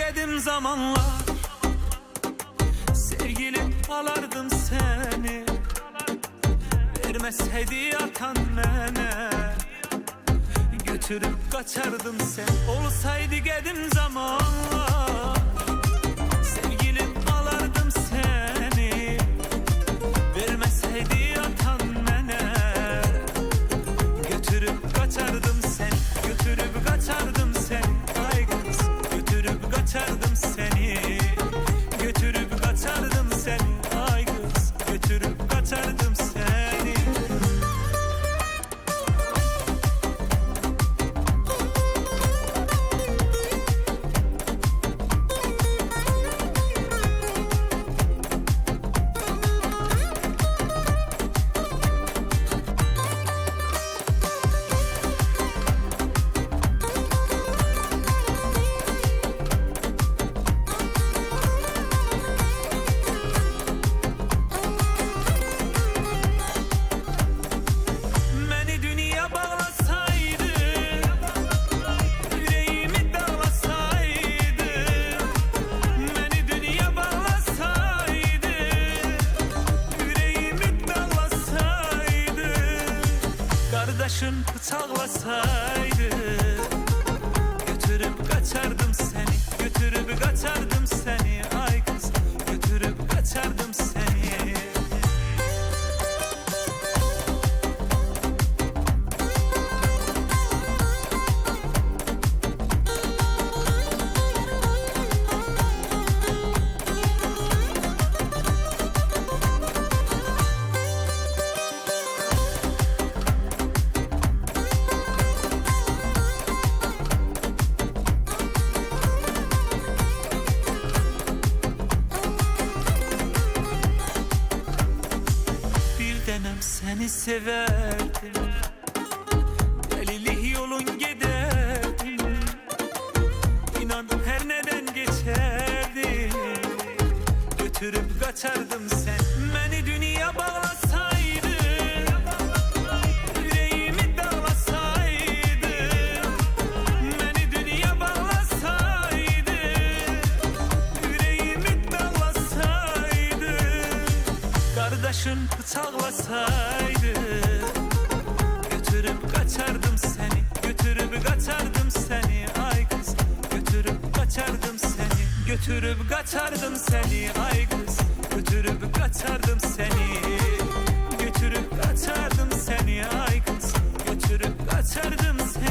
gedim zamanlar, sevgilim alardım seni. Vermeseydi atan mene, götürüp kaçardım sen. Olsaydı gedim zamanlar, sevgilim alardım seni. Vermeseydi atan mene, götürüp kaçardım sen. Götürüp kaçardım sen. Ay kız, götürüp kaçardım seni. Götürüp kaçardım seni. Ay kız, götürüp kaçardım seni. Kardeşin bıçaklasaydı, götürüp kaçardım seni. Götürüp kaçardım seni. Ay kız, götürüp kaçardım seni. Seni severdim, delilik yolun giderdim. İnan her neden geçerdim, götürüp kaçardım sen. Beni dünya bağlasaydı, yüreğimi dağlasaydı. Beni dünya bağlasaydı, yüreğimi dağlasaydı. Kardeşin bıçaklasaydı, götürüp kaçardım seni. Götürüp kaçardım seni. Ay kız, götürüp kaçardım seni. Götürüp kaçardım seni. Ay kız, götürüp kaçardım seni. Götürüp kaçardım seni. Ay kız, götürüp kaçardım seni.